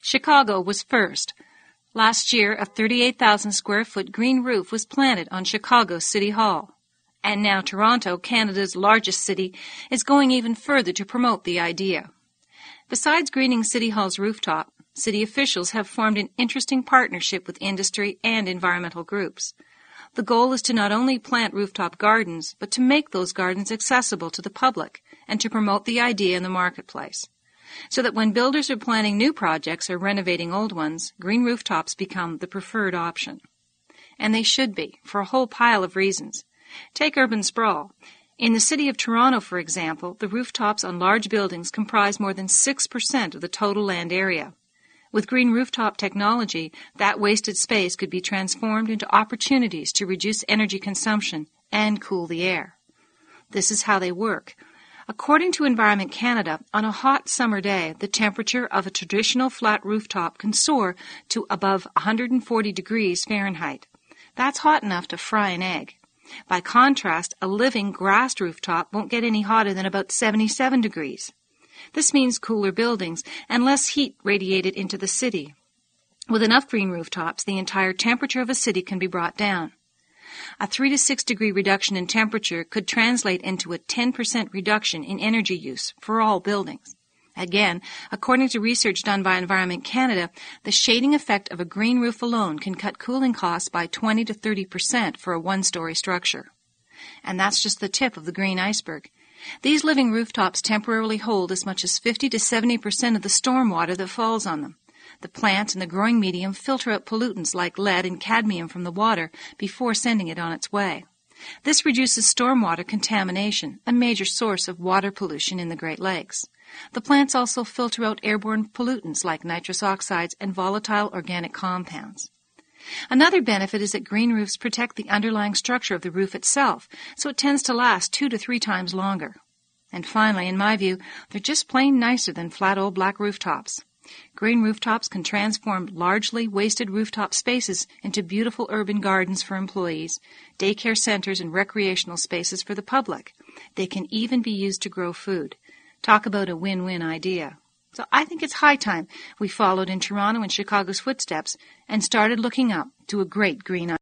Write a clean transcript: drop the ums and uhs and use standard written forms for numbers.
Chicago was first. Last year, a 38,000 square foot green roof was planted on Chicago City Hall. And now Toronto, Canada's largest city, is going even further to promote the idea. Besides greening City Hall's rooftop, city officials have formed an interesting partnership with industry and environmental groups. The goal is to not only plant rooftop gardens, but to make those gardens accessible to the public and to promote the idea in the marketplace, so that when builders are planning new projects or renovating old ones, green rooftops become the preferred option. And they should be, for a whole pile of reasons. Take urban sprawl. In the city of Toronto, for example, the rooftops on large buildings comprise more than 6% of the total land area. With green rooftop technology, that wasted space could be transformed into opportunities to reduce energy consumption and cool the air. This is how they work. According to Environment Canada, on a hot summer day, the temperature of a traditional flat rooftop can soar to above 140 degrees Fahrenheit. That's hot enough to fry an egg. By contrast, a living grassed rooftop won't get any hotter than about 77 degrees. This means cooler buildings and less heat radiated into the city. With enough green rooftops, the entire temperature of a city can be brought down. A 3 to 6 degree reduction in temperature could translate into a 10% reduction in energy use for all buildings. Again, according to research done by Environment Canada, the shading effect of a green roof alone can cut cooling costs by 20 to 30% for a one-story structure. And that's just the tip of the green iceberg. These living rooftops temporarily hold as much as 50 to 70% of the storm water that falls on them. The plant and the growing medium filter out pollutants like lead and cadmium from the water before sending it on its way. This reduces stormwater contamination, a major source of water pollution in the Great Lakes. The plants also filter out airborne pollutants like nitrous oxides and volatile organic compounds. Another benefit is that green roofs protect the underlying structure of the roof itself, so it tends to last 2 to 3 times longer. And finally, in my view, they're just plain nicer than flat old black rooftops. Green rooftops can transform largely wasted rooftop spaces into beautiful urban gardens for employees, daycare centers, and recreational spaces for the public. They can even be used to grow food. Talk about a win-win idea. So I think it's high time we followed in Toronto and Chicago's footsteps and started looking up to a great green idea.